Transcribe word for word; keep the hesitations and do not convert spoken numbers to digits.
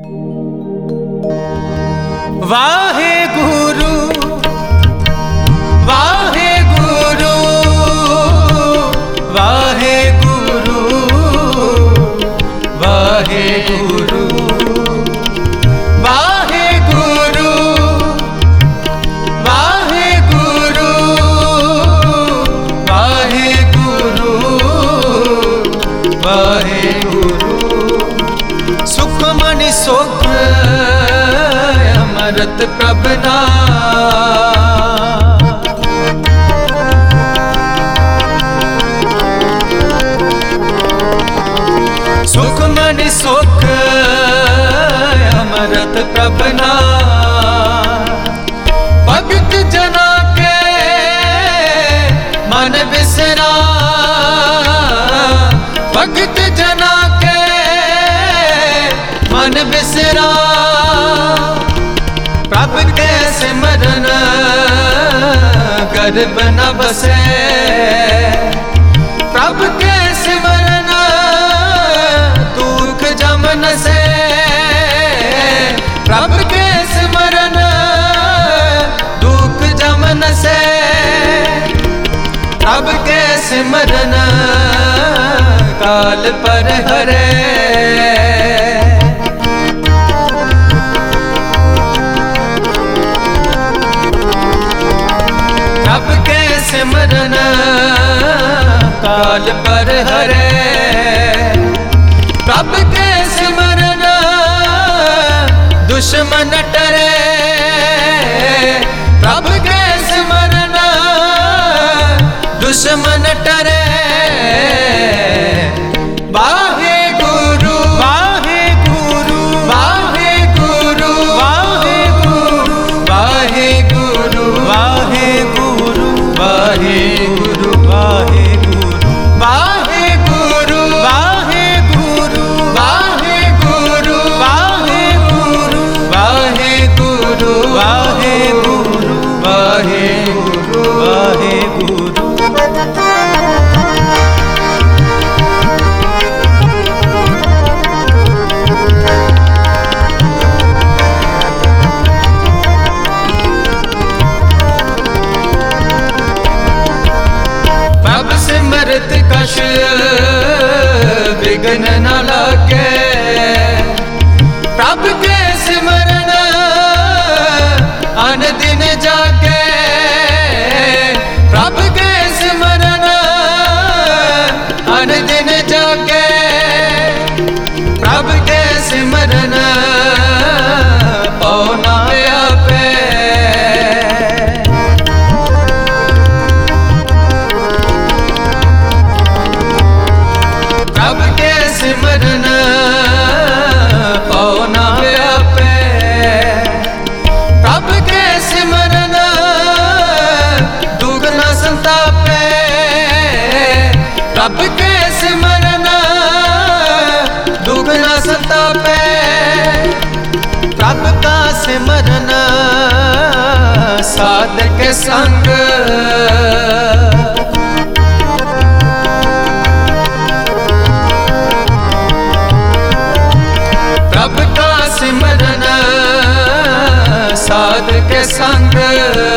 वाहे गुरु वाहे गुरु वाहे गुरु वाहे गुरु वाहे गुरु वाहे गुरु वाहे गुरु वाहे गुरु सुख मणि सुख अमृत प्रभ नाम सुख मणि सुख अमृत प्रभ नाम भगत जना के मन बिसरा भगत जना के मन बिसरा प्रभ के सिमरन गर्भ न बसे प्रभ के सिमरन दुख जमन से प्रभ के सिमरन दुख जमन से प्रभ के सिमरन काल पर हरे प्रभ के सिमरन काल पर हरे प्रभ के सिमरन दुश्मन डरे प्रभ के सिमरन दुश्मन डरे वाहे गुरु वाहे गुरु वाहे गुरु वाहे गुरु वाहे गुरु वाहे गुरु वाहे गुरु वाहे गुरु वाहे गुरु वाहे गुरु वाहे गुरु वाहे गुरु वाहे गुरु वाहे गुरु वाहे गुरु वाहे गुरु प्रभ सिमरत कश विघ्न न लागे प्रभ के सिमरन अन दिन जागे प्रभ के सिमरन अन दिन जागे प्रभ के सिमरन पौना पे प्रभ के सिमरन पौना पे प्रभ के सिमरन दुगना संतापे प्रभ के सिमरन दुगना संतापे प्रभ का सिमरन साधक संग प्रभ का सिमरन साध के संग